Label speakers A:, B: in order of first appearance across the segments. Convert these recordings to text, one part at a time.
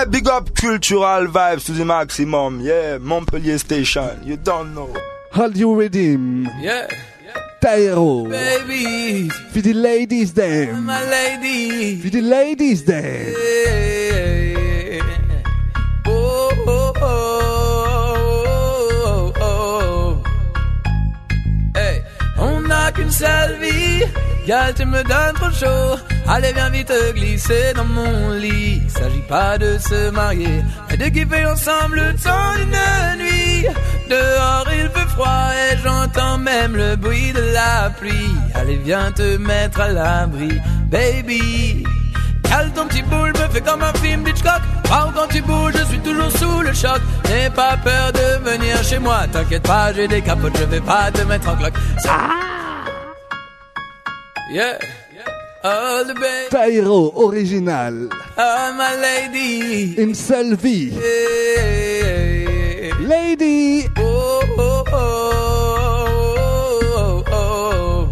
A: Yeah, big up cultural vibes to the maximum. Yeah, Montpellier Station. You don't know.
B: Hold you redeem.
C: Yeah.
B: Tyro.
C: Baby.
B: For the ladies them.
C: My lady.
B: For the ladies them.
C: Yeah. Oh, oh, oh, oh, oh. Hey, on n'a qu'une seule vie. Gal, tu me donnes trop chaud. Allez, viens vite te glisser dans mon lit. S'agit pas de se marier, mais de kiffer ensemble le temps d'une nuit. Dehors il fait froid et j'entends même le bruit de la pluie. Allez, viens te mettre à l'abri, baby. Cale ton petit boule, me fais comme un film d'Hitchcock. Wow, quand tu bouges, je suis toujours sous le choc. N'aie pas peur de venir chez moi. T'inquiète pas, j'ai des capotes, je vais pas te mettre en cloque. Yeah. Oh, the baby.
B: Tyro original.
C: Oh, my lady.
B: Une seule vie.
C: Yeah.
B: Lady.
C: Oh, oh, oh, oh, oh.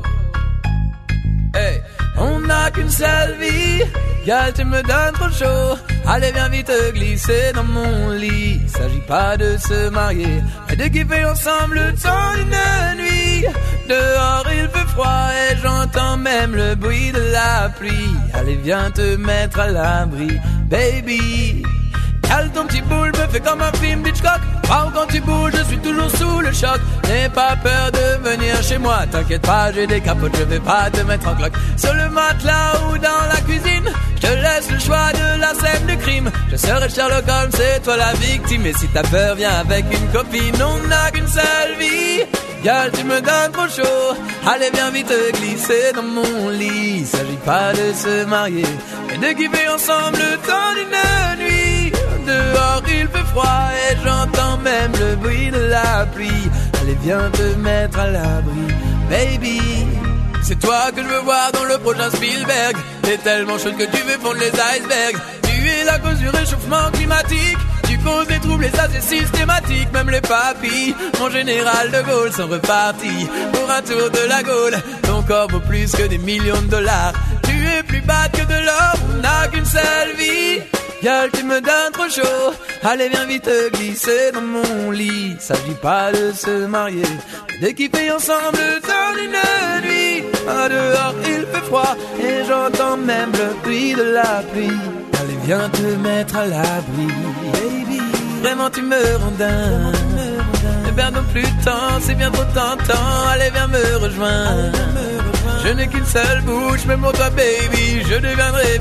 C: Hey, on n'a qu'une seule vie. Gal, tu me donnes trop chaud. Allez, viens vite te glisser dans mon lit. S'agit pas de se marier, mais de kiffer ensemble le temps d'une nuit. Dehors il fait froid et j'entends même le bruit de la pluie. Allez, viens te mettre à l'abri, baby. Cale ton petit boule, me fais comme un film d'Hitchcock. Wow, quand tu bouges, je suis toujours sous le choc. N'aie pas peur de venir chez moi. T'inquiète pas, j'ai des capotes, je vais pas te mettre en cloque. Sur le matelas ou dans la cuisine, je te laisse le choix de la scène de crime. Je serai Sherlock Holmes, c'est toi la victime. Et si t'as peur, viens avec une copine. On n'a qu'une seule vie. Gal, tu me donnes trop chaud. Allez, viens vite te glisser dans mon lit. S'agit pas de se marier, mais de kiffer ensemble le temps d'une nuit. Dehors il fait froid et j'entends même le bruit de la pluie. Allez, viens te mettre à l'abri, baby. C'est toi que je veux voir dans le prochain Spielberg. T'es tellement chaude que tu veux fondre les icebergs. Tu es la cause du réchauffement climatique. Tu causes des troubles et ça c'est systématique. Même les papis, mon général de Gaulle, sont repartis pour un tour de la Gaule. Ton corps vaut plus que des millions de dollars. Tu es plus bad que de l'or, on n'a qu'une seule vie. Gal, tu me donnes trop chaud. Allez, viens vite te glisser dans mon lit. S'agit pas de se marier, mais de kiffer ensemble le temps d'une nuit. Ah, dehors il fait froid et j'entends même le bruit de la pluie. Allez, viens te mettre à l'abri, baby. Vraiment tu me rends dingue. Ne perdons plus de temps, c'est bien trop tentant. Allez, viens me rejoindre. Je n'ai qu'une seule bouche, mais pour toi baby, je deviendrai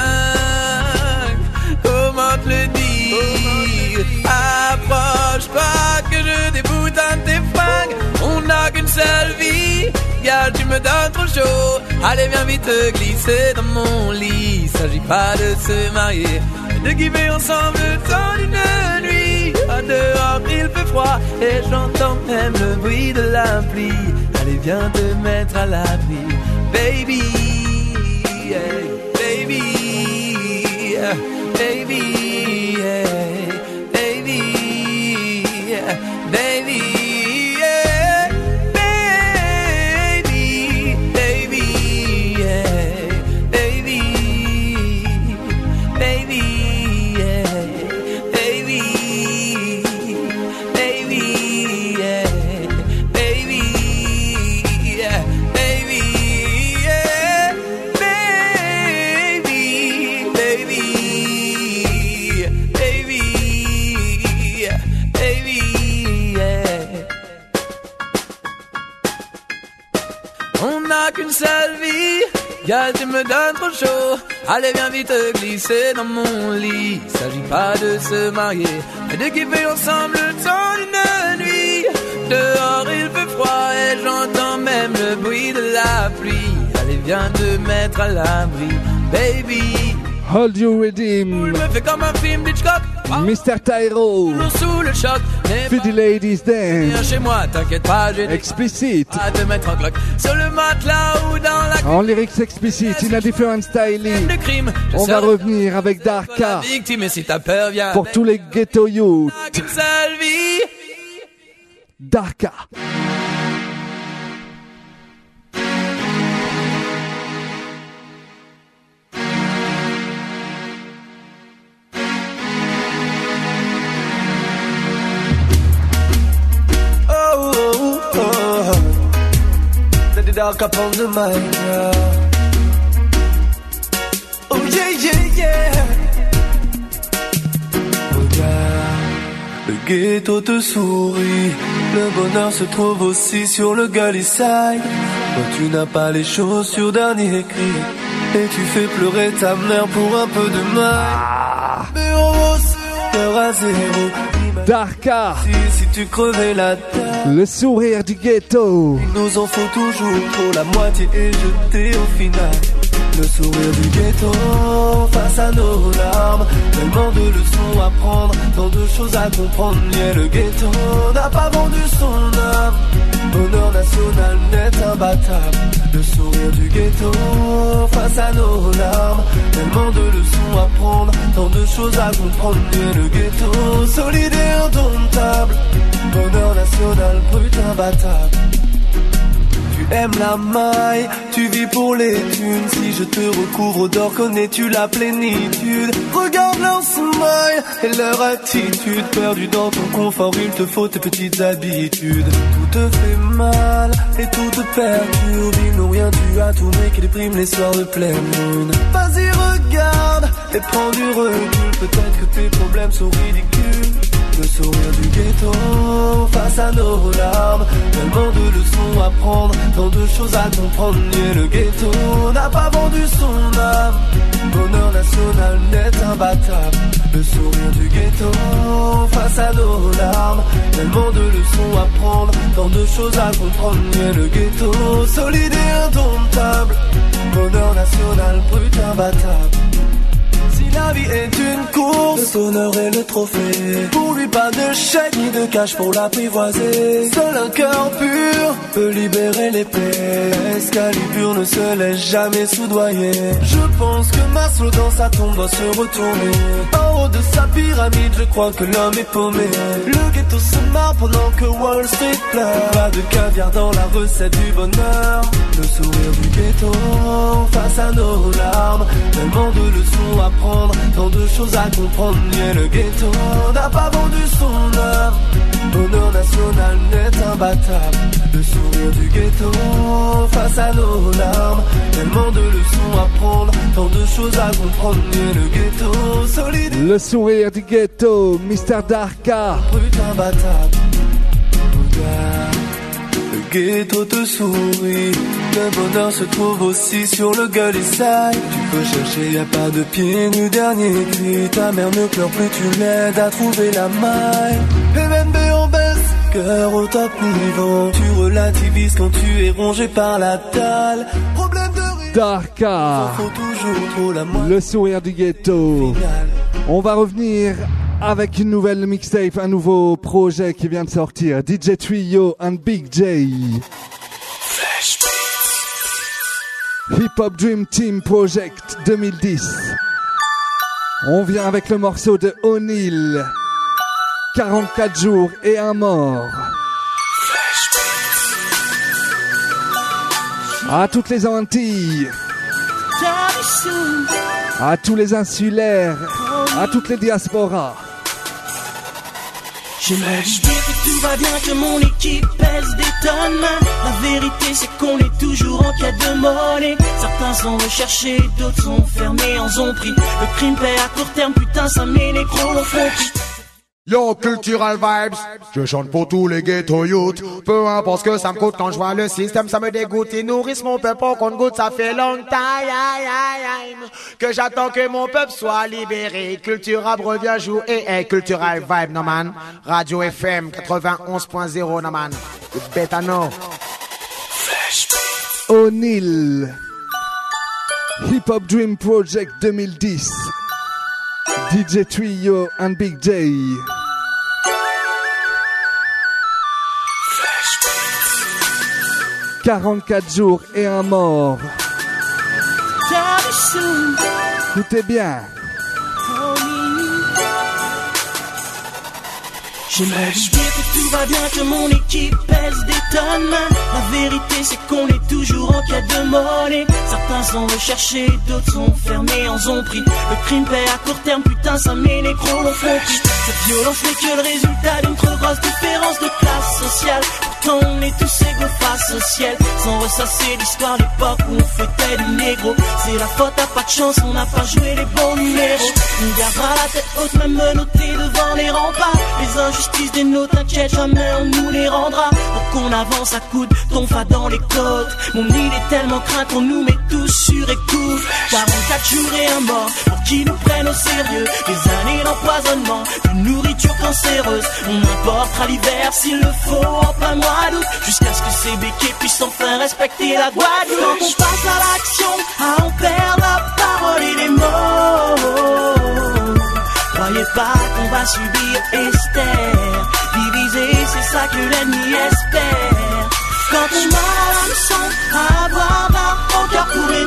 C: bilingue. Comment te le dire? Approche-toi que je déboutonne tes fringues. On n'a qu'une seule vie. Gal, tu me donnes trop chaud. Allez, viens vite te glisser dans mon lit. S'agit pas de se marier, mais de kiffer ensemble le temps d'une nuit. À dehors il fait froid et j'entends même le bruit de la pluie. Allez, viens te mettre à l'abri, baby, yeah, baby, yeah. Baby, yeah, baby, yeah, baby, yeah, baby, baby, yeah, baby, baby, yeah, baby, baby, yeah, baby, yeah, baby, yeah, baby, baby. On n'a qu'une seule vie. Gal, tu me donnes trop chaud. Allez, viens vite te glisser dans mon lit. S'agit pas de se marier, mais de kiffer ensemble le temps d'une nuit. Dehors il fait froid et j'entends même le bruit de la pluie. Allez, viens te mettre à l'abri, baby.
B: Hold you redeem.
C: Me fait comme un film d'Hitchcock.
B: Mr. Tyro.
C: Sous le choc.
B: For the ladies dance.
C: Viens chez moi, t'inquiète pas, j'ai des
B: Explicit.
C: à te mettre en cloque. Sur le matelas ou dans la
B: En lyrics explicit, in a different styling.
C: de crime.
B: On va revenir avec Darka.
C: Victime, et si t'as peur, viens.
B: Pour tous les ghetto youth.
C: Une seule vie.
B: Darka.
D: c'est Darka upon the mic. Oh yeah, yeah, yeah. Regarde, le ghetto te sourit. Le bonheur se trouve aussi sur le Gully-side. Quand tu n'as pas les chaussures dernier cri, et tu fais pleurer ta mère pour un peu de mal. Mais on cœur à zéro.
B: Darka,
D: si tu crevais la tête,
B: le sourire du ghetto.
D: il nous en faut toujours trop, la moitié est jetée au final. Le sourire du ghetto face à nos larmes, tellement de leçons à prendre, tant de choses à comprendre. Yeah, le ghetto n'a pas vendu son âme, bonheur national net imbattable. Le sourire du ghetto face à nos larmes, tellement de leçons à prendre, tant de choses à comprendre. Yeah, le ghetto solide et indomptable, bonheur national brut imbattable. Tu aimes la maille, tu vis pour les thunes. Si je te recouvre d'or, connais-tu la plénitude? Regarde leur smile et leur attitude. Perdu dans ton confort, il te faut tes petites habitudes. Tout te fait mal et tout te perturbe. Ils n'ont rien dû à tourner qui déprime les soirs de pleine lune. Vas-y regarde et prends du recul. Peut-être que tes problèmes sont ridicules. Le sourire du ghetto face à nos larmes, tellement de leçons à prendre, tant de choses à comprendre. Yeah, le ghetto n'a pas vendu son âme, bonheur national net imbattable. Le sourire du ghetto face à nos larmes, tellement de leçons à prendre, tant de choses à comprendre. Yeah, le ghetto solide et indomptable, bonheur national brut imbattable. Si la vie est une course, l'honneur est le trophée. Pour lui pas de chèque ni de cash pour l'apprivoiser. Seul un cœur pur peut libérer l'épée. Excalibur ne se laisse jamais soudoyer. Je pense que Maslow dans sa tombe doit se retourner. En haut de sa pyramide, je crois que l'homme est paumé. Le ghetto se marre pendant que Wall Street pleure. Pas de caviar dans la recette du bonheur. Le sourire du ghetto face à nos larmes, tellement de leçons à prendre, tant de choses à comprendre. Yeah, le ghetto n'a pas vendu son âme, bonheur national net imbattable. Le sourire du ghetto face à nos larmes, tellement de leçons à prendre, tant de choses à comprendre. Yeah, le ghetto solide.
B: Le sourire du ghetto, Mr. Darka.
D: Brut imbattable. Le ghetto te sourit, le bonheur se trouve aussi sur le Gully-side. Tu peux chercher, y a pas de pied nu dernier cri. Ta mère ne pleure plus, tu l'aides à trouver la maille. MNB en baisse, cœur au top niveau. Tu relativises quand tu es rongé par la dalle. Problème de rythme,
B: Darka,
D: faut toujours trop la moitié.
B: le sourire du ghetto. On va revenir avec une nouvelle mixtape, un nouveau projet qui vient de sortir. DJ Trio and Big J. Hip Hop Dream Team Project 2010. On vient avec le morceau de O'Neal. 44 jours et un mort. À toutes les Antilles, à tous les insulaires, à toutes les diasporas.
E: J'aimerais vous dire que tout va bien, que mon équipe pèse des tonnes. La vérité c'est qu'on est toujours en quête de monnaie. Certains sont recherchés, d'autres sont fermés en zombie. Le crime paie à court terme, putain ça met les gros au fond.
F: Yo, Cultural Vibes, je chante pour tous les ghetto youth. Peu importe ce que ça me coûte quand je vois le système, ça me dégoûte. Ils nourrissent mon peuple pour qu'on goûte, ça fait long time que j'attends que mon peuple soit libéré. Cultural revient jouer, Cultural Vibe, no man. Radio FM 91.0, no man. You better know.
B: O'Neal. Hip Hop Dream Project 2010. DJ Trio and Big J. « 44 jours et un mort ». Écoutez bien.
E: J'aimerais vous dire que tout va bien, que mon équipe pèse des tonnes. La vérité c'est qu'on est toujours en quête de monnaie. Certains sont recherchés, d'autres sont fermés en zombie. Le crime paie à court terme, putain ça met les gros au fond. Cette violence n'est que le résultat d'une trop grosse différence de classe sociale. temps, on est tous égaux face au ciel. Sans ressasser l'histoire, l'époque où on fouettait du négro. C'est la faute à pas de chance, on n'a pas joué les bons numéros. On gardera la tête haute, même menotté devant les remparts. Les injustices des nôtres, t'inquiète, jamais on nous les rendra. Pour qu'on avance à coude, ton fa dans les côtes. Mon île est tellement crainte qu'on nous met tous sur écoute. 44 jours et un mort, pour qu'ils nous prennent au sérieux. Des années d'empoisonnement, de nourriture cancéreuse. On importera l'hiver s'il le faut en plein mois d'août, jusqu'à ce que ces béquets puissent enfin respecter la Guadeloupe. Quand on passe à l'action, on perd la parole et les mots. Croyez pas qu'on va subir Esther. Diviser, c'est ça que l'ennemi espère. Quand on a l'hameçon, avoir un cœur pour les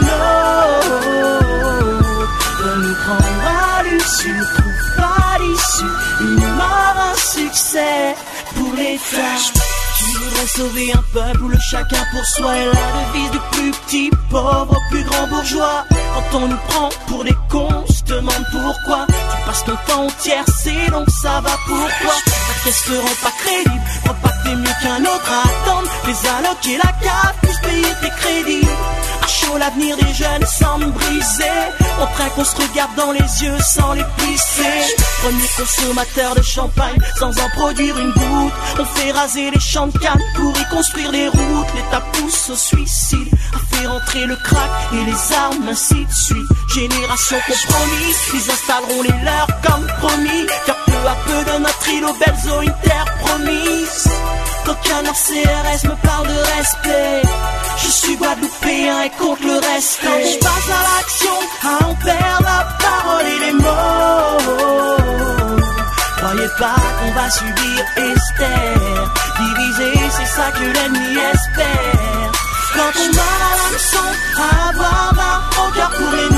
E: nôtres. De nous prendre à l'issue, trouve pas d'issue. Une mort, un succès pour l'État. Je voudrais sauver un peuple où le chacun pour soi est la devise du plus petit pauvre au plus grand bourgeois. Quand on nous prend pour des cons, je te demande pourquoi. Tu passes ton temps au tiercé, donc ça va pourquoi. Ta caisse te rend pas crédible, crois pas que t'es mieux qu'un autre à attendre. Les allocs et la carte, plus payer tes crédits. À chaud l'avenir des jeunes semble brisé. On craint qu'on se regarde dans les yeux sans les plisser. Premier consommateur de champagne sans en produire une goutte. On fait raser les champs de canne pour y construire des routes. L'État pousse au suicide, a fait rentrer le crack et les armes, ainsi de suite. Génération compromise, ils installeront les leurs comme promis. Car peu à peu de notre île aux belles eaux une terre promise. Qu'aucun CRS me parle de respect. Je suis guadeloupéen et contre le reste. Quand je passe à l'action, on perd la parole et les mots. Croyez pas qu'on va subir Esther. Diviser, c'est ça que l'ennemi espère. Quand on a l'hameçon, avoir un cœur pour les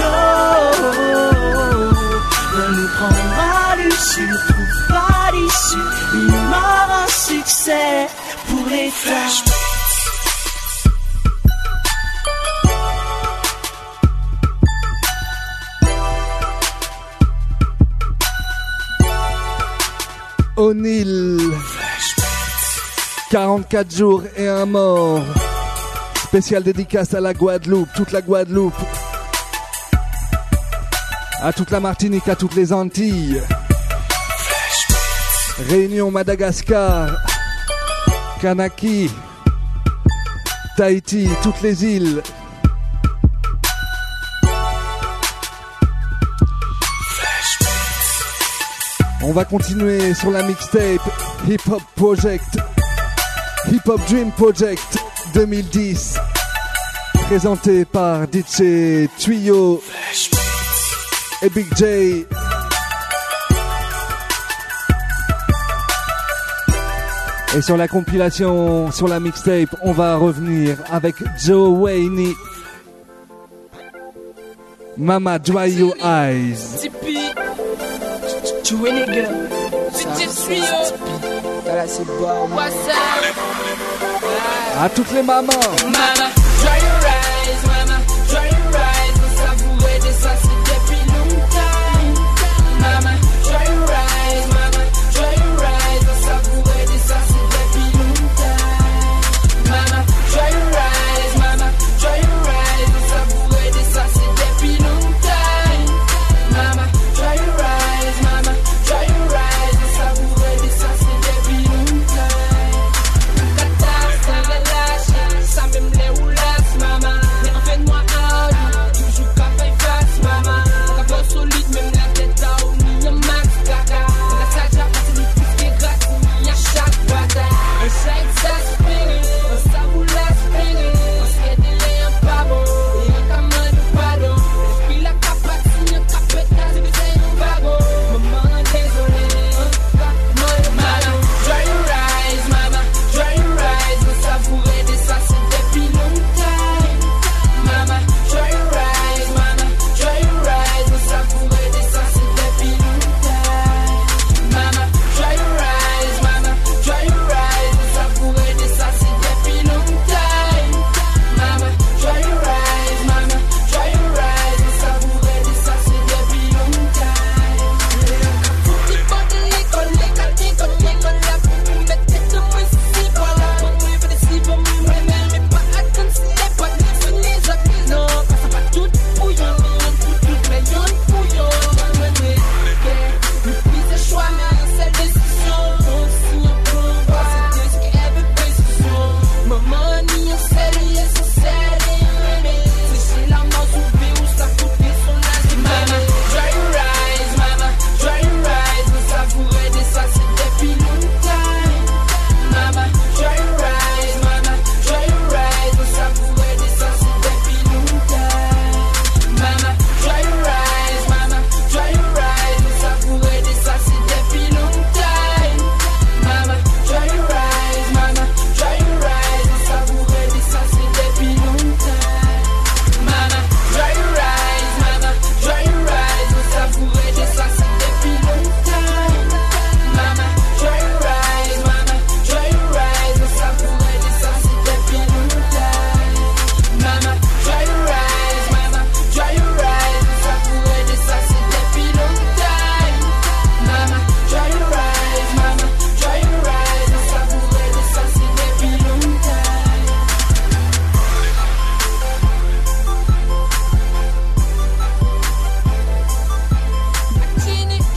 E: nôtres. De nous prendre à l'issue, trouve pas d'issue. Une mort, un succès pour l'État.
B: O'Neill, 44 jours et un mort. Spéciale dédicace à la Guadeloupe, toute la Guadeloupe, à toute la Martinique, à toutes les Antilles, Réunion, Madagascar, Kanaki, Tahiti, toutes les îles. On va continuer sur la mixtape Hip Hop Project, Hip Hop Dream Project 2010, présenté par DJ Tuyo et Big J. Et sur la compilation, sur la mixtape, on va revenir avec Joe Wayne, Mama Dry Your Eyes.
C: Jouer les gars, DJ Tuyo,
B: à toutes les mamans.
C: Mama, dry your eyes, mama, dry your eyes. On savourait de ça, c'est depuis longtemps. Mama, dry your eyes, mama, dry your eyes. On savourait de ça, c'est depuis longtemps. Mama, dry your eyes, mama, dry your eyes. On savourait de ça, c'est depuis longtemps. Mama, dry your eyes, mama, dry your eyes. On savourait de ça, c'est depuis longtemps. Ça me me l'a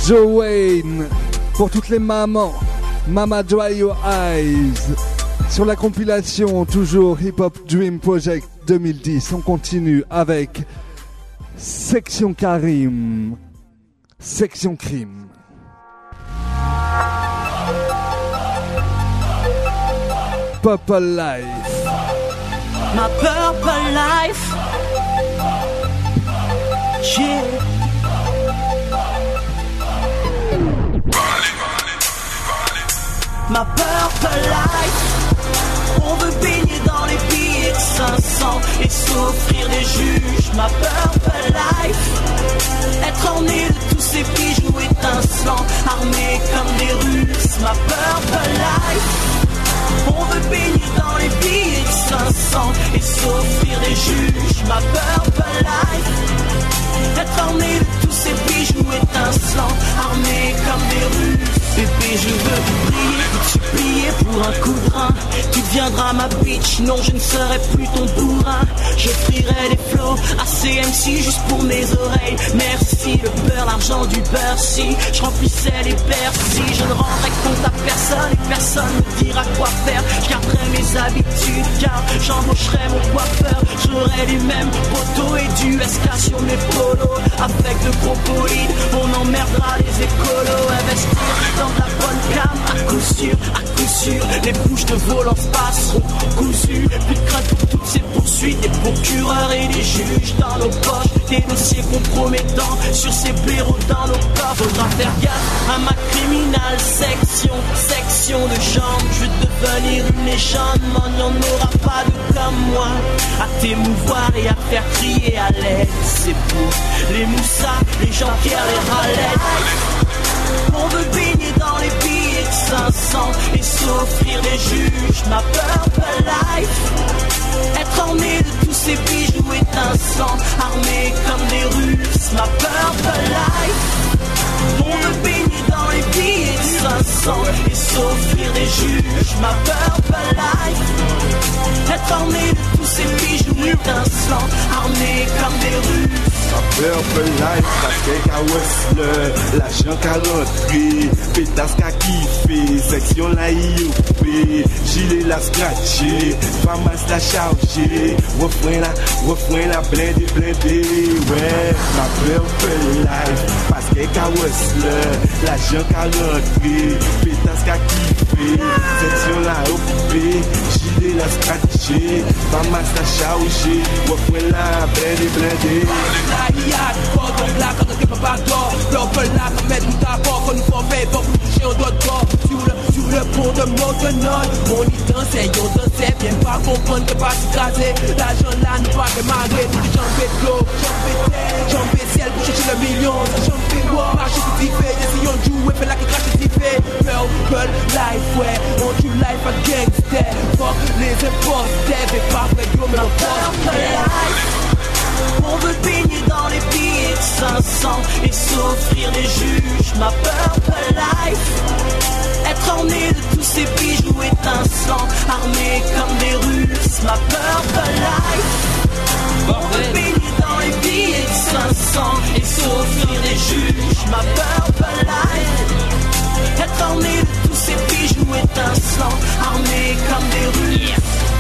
B: Joe Wayne, pour toutes les mamans, Mama Dry Your Eyes. Sur la compilation, toujours Hip Hop Dream Project 2010, on continue avec Section Karim, Section Crime. Purple Life.
E: My purple life. Yeah. Ma purple life. On veut baigner dans les billets de 500 et s'offrir des juges. Ma purple life. Être orné de tous ces bijoux étincelants, armés comme des Russes. Ma purple life. On veut baigner dans les billets de 500 et s'offrir des juges. Ma purple life. Être orné de tous ces bijoux étincelants, armés comme des Russes. Bébé, je veux briller, supplier pour un coup de rein. Tu deviendras ma bitch, non je ne serai plus ton bourrin. Je frierai les flots à CMC juste pour mes oreilles. Merci, le beurre, l'argent du beurre, si je remplissais les Bercy. Je ne rendrai compte à personne et personne me dira quoi faire. Je garderai mes habitudes car j'embaucherai mon coiffeur. J'aurai les mêmes poteaux et du SK sur mes polos. Avec de gros bolides, on emmerdera les écolos. Investir dans de la bonne cam, à coup sûr, les bouches de volance passeront cousues. Plus de crainte pour toutes ces poursuites, des procureurs et des juges dans nos poches, des dossiers compromettants sur ces blaireaux dans nos corps. Faudra faire gaffe à ma criminale section de jambes. Je veux devenir une légende, mais il n'y en aura pas de comme moi. À t'émouvoir et à faire crier à l'aide, c'est pour les moussas, les gens qui les râlettes. On veut baigner dans les billets de 500 et s'offrir des juges. Ma purple life. Être orné de tous ces bijoux étincelants, armés comme des Russes. Ma purple life. On veut baigner dans les billets de 500 et s'offrir des juges. Ma purple life. Être orné de tous ces bijoux étincelants, armés comme des Russes.
A: Ma purple life, parce qu'à West, l'argent qu'a rentré, pétasse qu'a kiffé, section la IOP, gilet la scratché, famas la chargé, refrain la blindé, ouais. Ma purple life, parce qu'à West, l'argent qu'a rentré, pétasse qu'a kiffé, section la IOP, gilet la scratché, famas la chargé, refrain la blindé.
C: Hiat, cordon black, quand on ne pas d'or. Purple là, comme mettre tout à bord, qu'on nous forfait, pour nous toucher au doigt de corps. Sur le pont de Montenol, on y dansait, on dansait, bien pas comprendre que pas s'écraser. L'argent là, nous pas démarrer, tous les jambes de l'eau, jambes de ciel, pour chercher le million. Jambes de bois, marcher tout typé, essayons de jouer, fait là qui crache tout typé. Purple life, ouais, on joue life à gangster. Fuck les imposters, mais pas vrai, yo, mais on purple life. On veut baigner dans les billets de 500 et s'offrir des juges. Ma purple life. Être orné de tous ces bijoux étincelants, armés comme des Russes. Ma purple life. On veut baigner dans les billets de 500 et s'offrir des juges. Ma purple life. Être orné de tous ces bijoux étincelants, armés comme des Russes.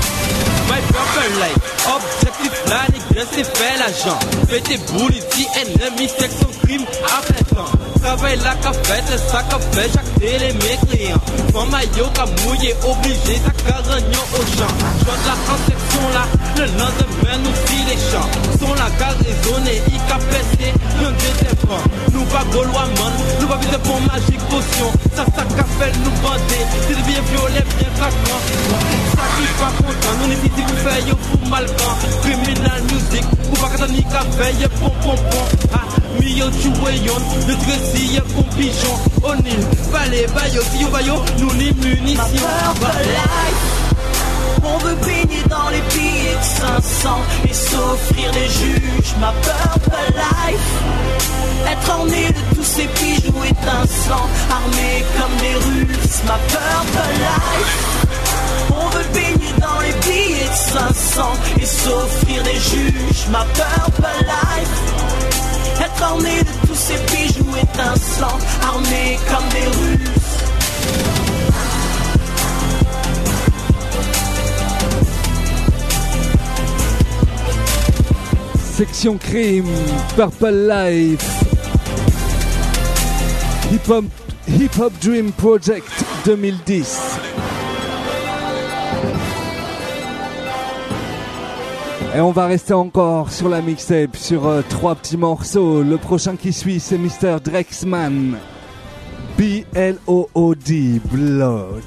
G: My purple life, objectif là, nègre, c'est faire l'argent. Fais tes boules ici, ennemi, section crime, après temps. Travaille là qu'a fait, ça qu'a fait, chaque télé mes clients. Mon maillot qu'a mouillé, obligé, ça qu'a ragnon au champ. Chante la en section là, le lendemain nous fit les champs. Sont là qu'a raisonné, il qu'a pété, l'un des francs. Nous pas gaulois man, nous pas vite pour magique potion. Ça qu'a fait nous bander, c'est bien violet, bien craquant. Ça qui pas content, nous n'est ici pour faire yo pour malcan. Criminal music, pour pas qu'à ni café, y'a pom. Ah, mio tu voyons, le dressy y'a pom pigeon. O'Neal, balai, bayo, si yo bayo, nous ni munitions.
E: On veut baigner dans les billets de 500 et s'offrir des juges. Ma purple life. Être orné de tous ces bijoux étincelants, armés comme des Russes. Ma purple life. On veut baigner dans les billets de 500 et s'offrir des juges. Ma purple life. être armé de tous ces bijoux étincelants, armés comme des Russes.
B: Section Crime, Purple Life, Hip Hop Dream Project 2010. Et on va rester encore sur la mixtape, sur 3 petits morceaux. Le prochain qui suit, c'est Mr. Drexman, B-L-O-O-D, Blood.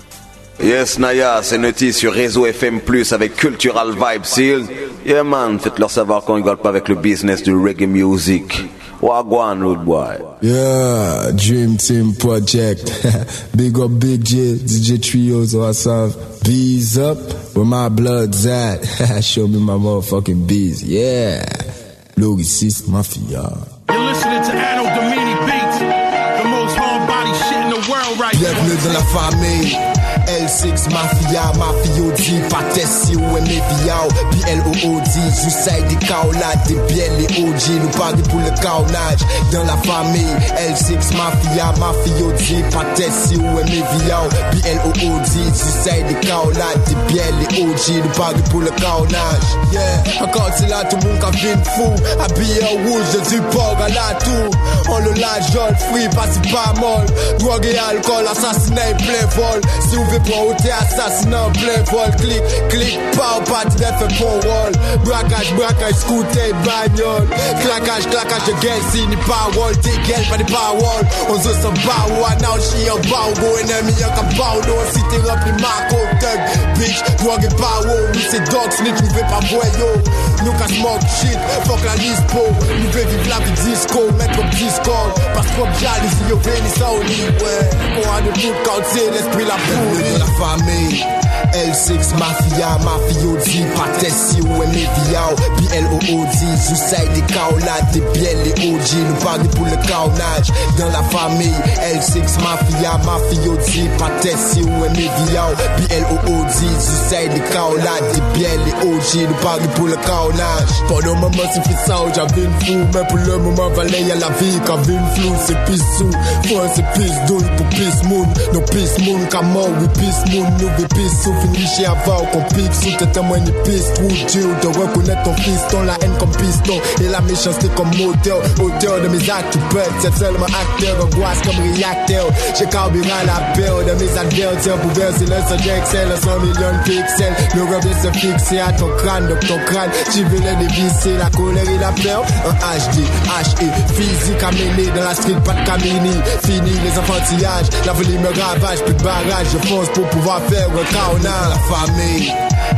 H: Yes, Naya, c'est Nutty sur Réseau FM+, avec Cultural Vibes Seal. Yeah, man, faites-leur savoir qu'on rigole pas avec le business du reggae music. Wagwan, rude boy.
I: Yeah, Dream Team Project. Big up Big J, DJ Trios, what's up? Bees up, where my blood's at. Show me my motherfucking bees, yeah. Logie 6 Mafia.
J: You're listening to Anno Domini Beats, the most hard body shit in the world right now.
I: Bienvenue dans la famille. L6 Mafia, Mafia-O-D, Patessi ou M-Viao, B-L-O-O-D, Jussaï des Kaolades, des biens les OG, nous parlons pour le carnage dans la famille. L6 Mafia, Mafia-O-D, Patessi ou M-Viao, B-L-O-O-D, Jussaï des Kaolades, des biens les OG, nous parlons pour le carnage. Yeah, encore c'est là tout le monde qui vient fou, habillé en rouge, je suis port à la tour. On le lâche, jaune, free, passe pas molle, drogue et alcool, assassinat et plein vol. Si vous pour ôter assassinat en plein vol, clic, clic, pas au parti d'être fait pour rôle. Braquage, braquage, scooter, bagnole. Claquage, claquage de gueule, si ni parole. T'es gueule, pas des paroles. On se sent bas, ou un out, chi en bas, ou go, ennemi, y'a qu'un bas, ou si t'es rempli, Marco, thug, bitch, drogue et power. Nous c'est dog, snitch, nous fait pas voyou. Nous qu'à smoke shit, fuck la lispo. Nous fait vivre la vie disco, mettre au Discord. Parce qu'on jalousie, yo, vénis ça au lit, ouais. On a de tout quand c'est l'esprit, la poule. De la famille, L6 Mafia, Mafia-O-D, Patessi ou M-Viao, B-L-O-O-D, Jussaï des Kaolades, des biens les OG, nous parlons pour le carnage dans la famille. L6 Mafia, Mafia-O-D, Patessi ou M-Viao, B-L-O-O-D, Jussaï des Kaolades, des biens les OG, nous parlons pour le carnage. Pour le moment c'est fait ça, j'avais une fou, mais pour le moment valait y'a la vie, quand une flou, c'est pisse sous, faut c'est pisse douille pour pisse moon, no pisse moon, comme mort. Peace moon, nous des pistes sous finish avant qu'on pique sous tes témoins de piste pour Dieu de reconnaître ton fiston, la haine comme piston et la méchanceté comme moteur, auteur de mes actes, tu peux être seulement acteur, angoisse comme réacteur, j'ai carburé la peur de mes adversaires pour verser le sang d'Excel, 100 millions de pixels, le revient se fixer à ton crâne, donc ton crâne, tu veux les dévisser, la colère et la peur, un HD, HE, physique à mêler dans la street, pas de camini, fini les enfantillages, la folie me ravage, plus de barrage, je fonce pour pouvoir faire un carnage. La famille,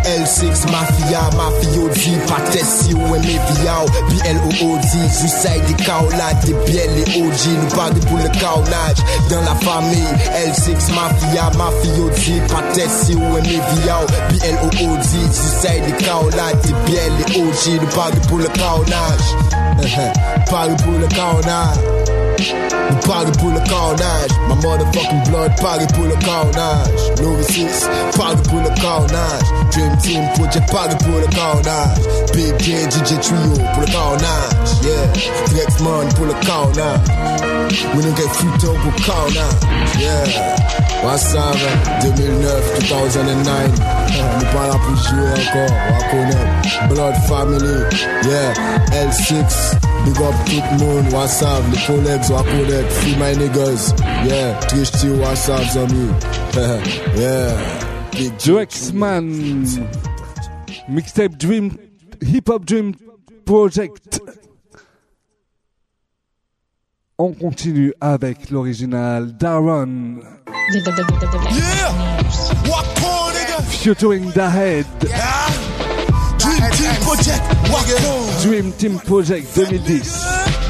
I: L6 Mafia, Mafia-O-D, Patessi ou M-Viao, B-L-O-O-D, Jussaï des Kaolades, des biens les OG, nous parlons pour le carnage dans la famille. L6 Mafia, Mafia-O-D, Patessi ou M-Viao, B-L-O-O-D, Jussaï des Kaolades, des biens les OG, nous parlons pour le carnage. Parle pour le carnage. Nous parlons pour le carnage. My motherfucking blood, parle pour le carnage. Louis 6, parle pour le carnage. Dream Team Project, parle pour le carnage. Big J, DJ Trio pour le carnage. Yeah, Drexman pour le carnage. We don't get future pour le carnage. Yeah, what's up, 2009, 2009. Nous pas là pour jouer encore, on va connaître. Blood Family, yeah, L6. Big up tout le monde, what's up, les collègues, on va connaître. Free my niggas, yeah, Trish-T, what's up, Zami. Yeah, Big
B: Drexman, Mixtape Dream, Hip Hop Dream Project. On continue avec l'original Daron.
J: Yeah! What for, nigga?
B: Featuring The Head.
J: Yeah! Dream Team Project, what for?
B: Dream Team Project 2010.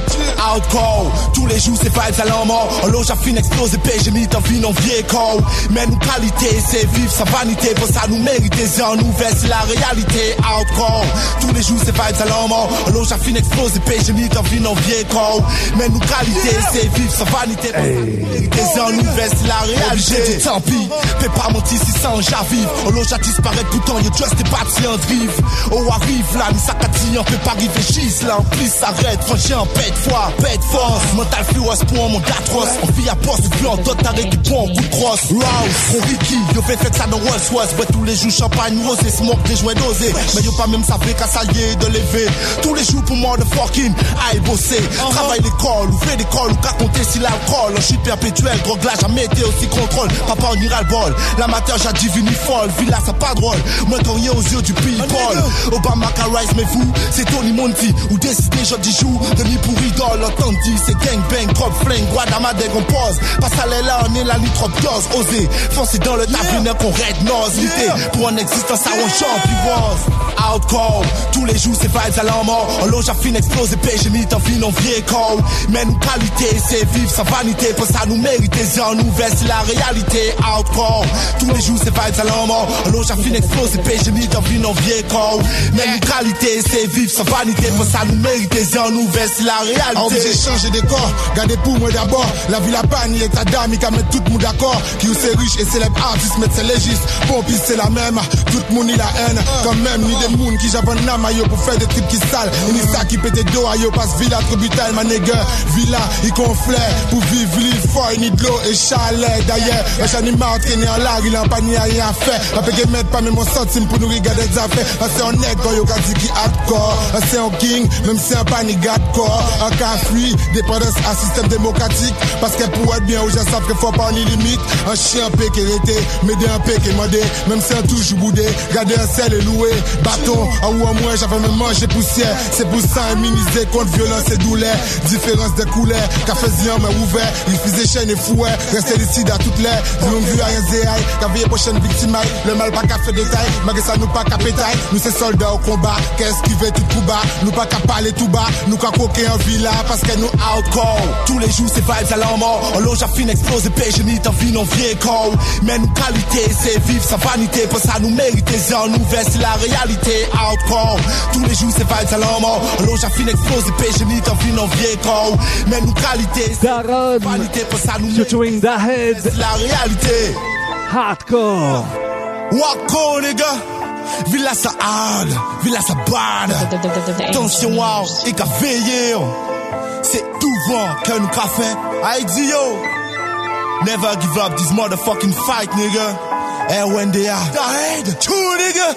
I: Outcall, tous les jours c'est vibes à l'enmort. En loge à fin explosé, j'ai mis en vie non vieux call. Mais nous qualité, c'est vivre sa vanité. Pour ça nous mériter, c'est en ouvert, c'est la réalité. Outcall, tous les jours c'est vibes à l'enmort. En loge à fin explosé, j'ai mis en vie non vieux call. Mais nous qualité, c'est vivre sa vanité. Pour ça nous mériter, c'est en ouvert, c'est la réalité. Tant pis, fais pas mentir si ça en j'arrive. En loge à disparaître pourtant, y'a just des parties en drive. Oh arrive là, ni ça on peut pas arriver schiste là, en plus s'arrête, franchir en paix de foi, paix de force. Mental fluos pour mon atroce. On fit à poste, ou plus en d'autres t'arrêtes qui prend un coup de crosse. Rouse, on Ricky, yo fait ça dans Rolls Royce. Ouais, tous les jours champagne rosé, smoke des joints dosés. Mais yo pas même savait qu'à ça y est de lever. Tous les jours pour moi de fucking, aïe bosser. Travaille l'école, ouvrir l'école, ou qu'à compter si l'alcool. En chute perpétuelle, drogue là, jamais été aussi contrôle. Papa on ira le bol, l'amateur j'ai divini folle. Villa ça pas drôle, moi t'en rien aux yeux du people. Obama Rise, mais vous, c'est Tony Monty. Ou décidé, je dis joue, demi pour idole. Entendu, c'est gangbang, trop flingue, Guadamadeg, on pose. Passe à là, on est la litre trop dose. Osez, foncez dans le tablier qu'on raide nose. L'idée, pour une existence, ça on chante, puis was. Outcall, tous les jours, c'est vibes à l'enmort. En loge à fin explosé, j'ai mis en vie non vieux call. Mais nous qualité, c'est vivre sans vanité. Pour ça nous mériter, c'est en ouvert, c'est la réalité. Outcall, tous les jours, c'est vibes à l'enmort. En loge à fin explosé, j'ai mis en vie non vieux call. Mais nous qualité, c'est vivre sans vanité. Pour ça nous mériter, c'est en ouvert, c'est la réalité.
F: On j'ai changé de corps, gardez pour moi d'abord. La ville à Pani et ta dame, il met tout le monde d'accord. Qui ou c'est riche et célèbre artiste, mais c'est légiste. Pompis c'est la même, tout le monde il la haine. Quand même, ni des mouns qui j'avent un âme pour faire des trucs qui sales. Ni ça qui pète des dos à yo, passe villa tributale, ma nègre. Villa, il conflait pour vivre l'île fort, ni de l'eau et chalet. D'ailleurs, un animal entraîné en largue, il a pas ni rien à faire. Après qu'il mette pas même mon centime pour nous regarder des affaires. C'est un nègre quand yo qu'a dit qui hardcore. C'est un king, même si un panique hardcore. Un cas fui, dépendance à système démocratique. Parce que pour être bien, aux gens savent qu'il faut pas ni limite. Un chien pé qui était, m'aider un pé qui m'a même si un toujours boudé. Garder un sel et loué. Bâton, en ou en moins, j'avais même mangé poussière. C'est pour ça immunisé contre violence et douleur. Différence de couleur, café zian mais ouvert. Il faisait chaîne et fouet. Rester lucide à toutes les. Du long vu à rien zéaille. Qu'avait prochaine victime. Le mal pas qu'à fait détail. Malgré ça, nous pas qu'à pétaille. Nous c'est soldats au combat. Qu'est-ce qui veut tout coup bas? Nous pas qu'à parler tout bas. Nous qu'à coquer en villa. Parce que nous outcall. Tous les jours c'est vibes à l'enmort. En loge à fin explosé. J'ai mis en vie non vieux call. Mais nous qualité c'est vivre sans vanité. Pour ça nous mériter. C'est en ouvert c'est la réalité. Outcall. Tous les jours c'est vibes à l'enmort. En loge à fin explosé. J'ai mis en vie non vieux call. Mais nous qualité c'est vanité. Pour ça nous mériter. C'est la réalité.
B: Hardcore.
I: Wako les gars. Villa sa hard, villa sa bad. Attention wow, et qu'a veillé. C'est tout vent que nous qu'a fait. I dit yo, never give up this motherfucking fight, nigga. And when they are dead, too, nigga.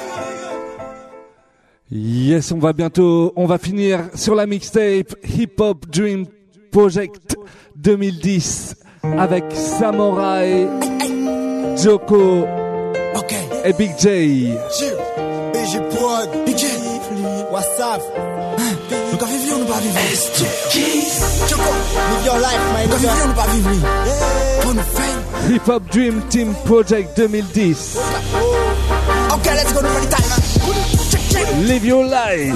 B: Yes, on va finir sur la mixtape Hip Hop Dream Project 2010 avec Samurai, Joko et Big J.
I: BG Prod, Big J, WhatsApp. Nous qu'à vivre ou nous pas vivre? Joko, live your life, my nigga. Nous qu'à vivre ou nous pas vivre? On nous fait.
B: Hip Hop Dream Team Project 2010.
I: Ok, let's go, nobody time.
B: Live your life.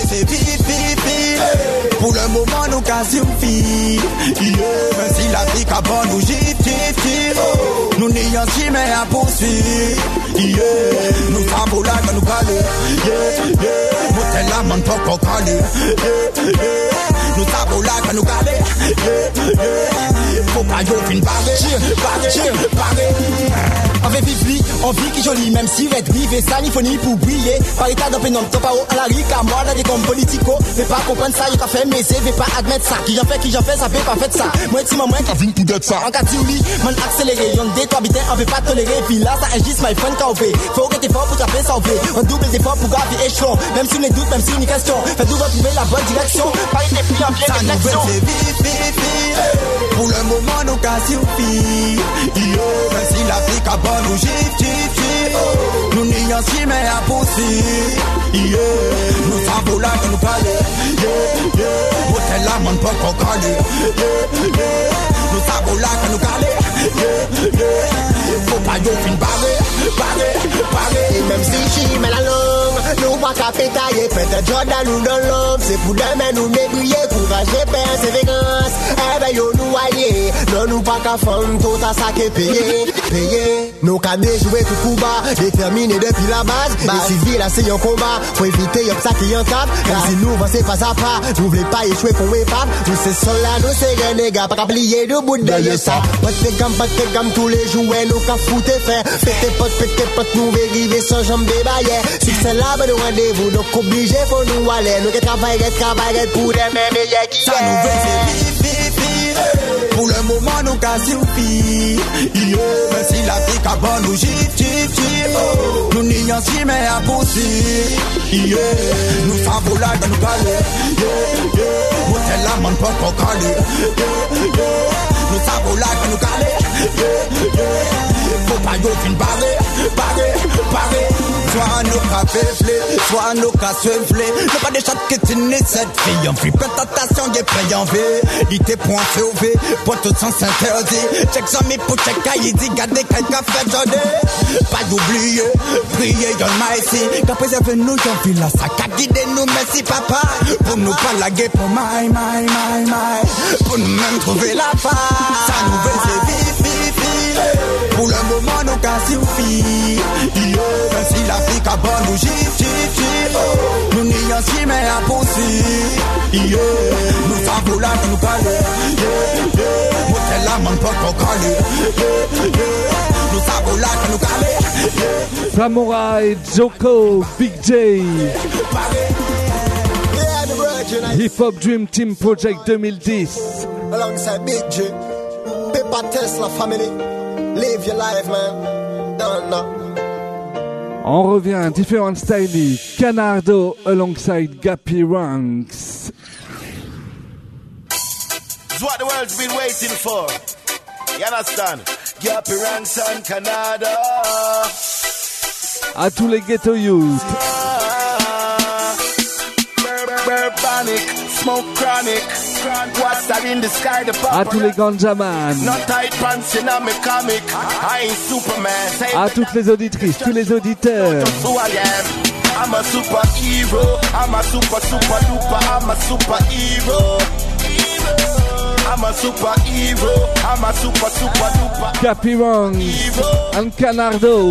I: Pour le moment, nous casse une fille. Même si la vie a bon, nous gifle. Nous n'y en si, mais à poursuivre. Nous savons là que nous calons. Nous t'es là, man, pas qu'on calme. Nous savons là que nous calons. Faut pas y ouvrir une barre. On veut vivre, on vit qui jolie, même si vous êtes rivé, ça n'y faut ni pour briller. Par état d'un pénom, top à haut, à la rique, à moi, dans des comme politico. Vais pas comprendre ça, y'a qu'à faire, mais c'est, vais pas admettre ça. Qui j'en fais, ça fait pas fait ça. Moi, si maman, t'as vu tout d'être ça. En cas de oui, man, accéléré, y'en des, toi, habitant, on veut pas tolérer. Puis là, ça agisse, my friend, quand on fait. Faut que t'es fort pour taper, ça on fait. On double des efforts pour garder échelon. Même si les doutes, même si une question. Faites tout, trouver la bonne direction. Paris, t'es plus en pied, réflexion. Pour le moment, nous casse une fille. Même si la vie a bon, nous gifle. Nous n'y en si, mais à poursuivre. Nous savons là que nous calons. Nous t'es là, man, pas qu'on calme. Nous savons là que nous calons. Faut pas y ouvrir une barre. Et même si j'y mets la langue, nous pas qu'à pétailler, peut-être Jordan nous dans l'homme, c'est pour demain nous m'ébriller, courage et persévérance, eh ben yo nous alliés, non nous pas qu'à femme, tout à ça qui payer, nous qu'à déjouer tout coup bas, déterminé depuis la base, et civil là c'est un combat, pour éviter y'a ça qui en cap, même si nous avancez pas à pas, nous voulons pas échouer pour épave, nous c'est soldats, nous c'est renégats, pas qu'à plier de bout de ça, pas de gamme tous les jouets, nous qu'à foutre et faire, pété pote, nous vérifier sans jambes débailler, si c'est là, ben nous rendez-vous, donc obligé faut nous aller, nous qui travaillons pour des mêmes meilleurs qui
K: ça nous fait pour le moment nous qu'à suffit, mais si la vie qu'à bon nous gif, nous n'y en si mais impossible, nous savons là que nous caler, nous c'est la man pour caler, nous savons là que nous caler, faut pas y'au fin barrer, soit nous qu'à féfler, soit nous qu'à souffler, nous pas des chats qui tiennent cette fille, en free présentation des prêts en V, il t'est point sauvé, pour tout sens interdit, check ça mi pour check à y dit, gardez quelqu'un fait journée, pas d'oublier, prier y'en m'a ici, qu'à préserver nous y'en file là, ça qu'a guidé nous, merci papa, pour nous pas laguer pour my, pour nous même trouver la part, ça nous veut c'est pour le moment nous qu'à suffit, même si la vie qu'à bon nous gif, nous n'y en si mais impossible, nous savons là que nous caler, nous c'est la man pour caler, nous savons là que nous caler,
B: Samurai, Joko, Big J, Hip Hop Dream Team Project 2010,
I: alongside Big J, Peppa Tesla family. Live your life, man. Don't know.
B: On revient, différents styles. Canardo alongside Gappy Ranks.
A: It's what the world's been waiting for. You understand? Gappy Ranks and Canada.
B: À tous les ghetto youth.
A: Panic, smoke chronic. What's that in the sky? The
B: à tous les ganjaman.
A: Not tight pants in a me comic. I ain't Superman.
B: À toutes les auditrices, tous les auditeurs.
A: I'm a superhero. I'm a super duper. I'm a superhero. I'm a superhero. I'm a super duper.
B: Gappy Ranks and Canardo.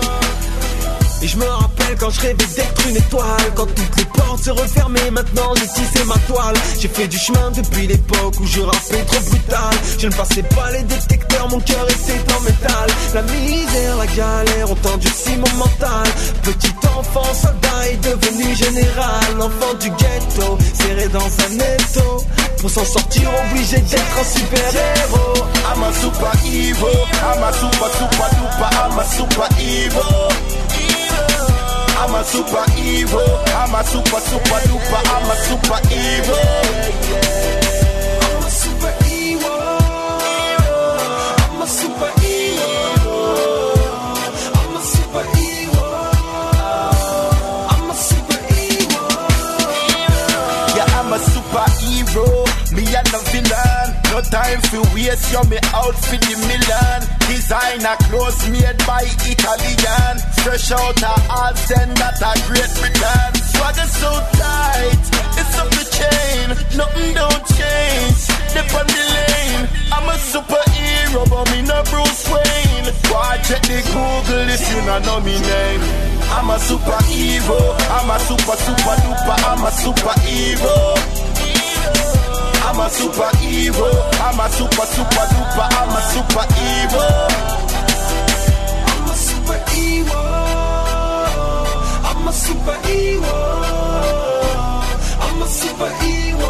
D: Et je me rappelle quand je rêvais d'être une étoile, quand toutes les portes se refermaient, maintenant j'ai tissé ma toile. J'ai fait du chemin depuis l'époque où je rappais trop brutal. Je ne passais pas les détecteurs, mon cœur était en métal. La misère, la galère ont endurci mon mental. Petit enfant, soldat est devenu général. Enfant du ghetto, serré dans un étau. Pour s'en sortir, obligé d'être un super-héros.
A: I'm a superhero. I'm a super duper. I'm a superhero. I'm a superhero. I'm a super duper. I'm a superhero.
D: I'm a superhero. I'm a superhero. I'm a superhero. I'm a superhero.
A: Yeah, I'm a superhero. Me and the villain. No time for waste. You're me out for the Milan. Designer clothes made by Italian. Fresh out of Alton, that a Great Britain. Swagger so tight, it's up the chain. Nothing don't change, dip on the lane. I'm a superhero, but me no Bruce Wayne. Watch check the Google if you not know me name. I'm a superhero, I'm a super duper. I'm a superhero. I'm a superhero. I'm a super duper. I'm a superhero.
D: I'm a superhero. I'm a superhero. I'm a superhero.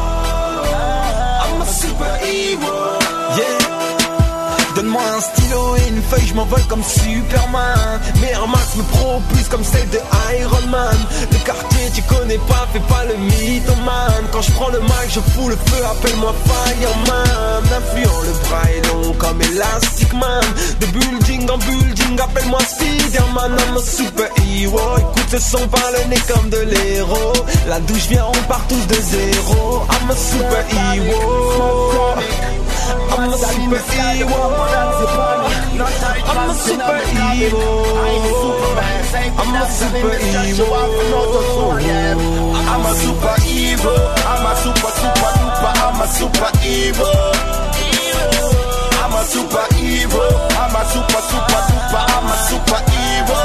D: I'm a superhero. Yeah. Donne-moi un stylo et une feuille, je m'envole comme Superman. Mes Air Max me propulsent comme celle de Iron Man. Le quartier tu connais pas, fais pas le mythomane. Quand je prends le mic, je fous le feu, appelle-moi Fireman. Influent, le bras est long comme Elastic Man. De building en building, appelle-moi Spiderman. I'm a super-hero, écoute ce son par le nez comme de l'héros. La douche vient, on part tous de zéro. I'm a super-hero. I'm a superhero. I'm a superhero.
L: I'm a superhero. I'm a superhero. I'm a super duper. I'm a superhero. I'm a superhero. I'm a super duper. I'm a superhero.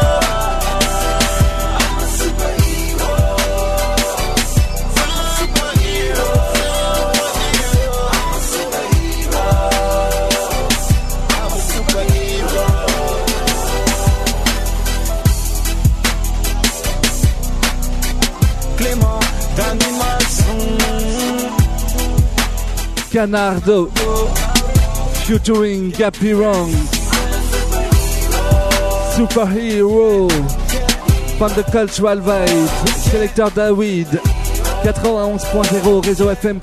B: Canardo featuring Gappy Wrong, Superhero from the Cultural Vibe, Selecteur David, 91.0 réseau FM+,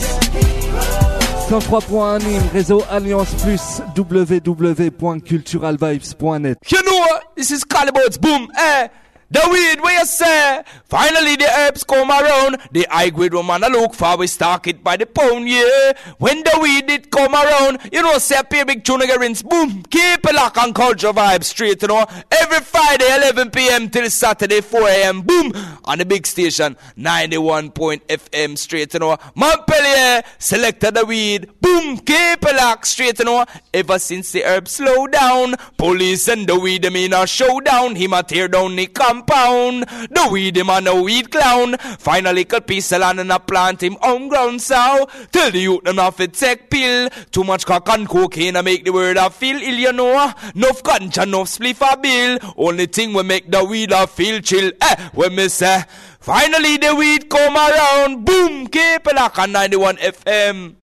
B: 103.1 Nîmes, réseau Alliance Plus, www.culturalvibes.net.
M: You know, this is Calibots, boom, the weed, where you say? Finally the herbs come around. The high grade woman I look for, we stock it by the pound, yeah. When the weed did come around, you know, say a big tune rinse, boom. Keep it lock on Culture Vibe straight, you know. Every Friday, 11 p.m. till Saturday, 4 a.m. Boom. On the big station, 91.FM straight, you know. Montpellier, selected the weed, boom. Keep it lock straight, you know. Ever since the herbs slow down, police and the weed, them in a showdown. Him a tear down the compound. The weed him and a weed clown. Finally cut piece of land and a plant him on ground. So tell the youth them not fit take pill. Too much cock and cocaine and make the world a feel ill, you know. Enough ganja, enough spliff a bill. Only thing we make the weed a feel chill. When me say finally the weed come around. Boom, keep it lock on 91 FM.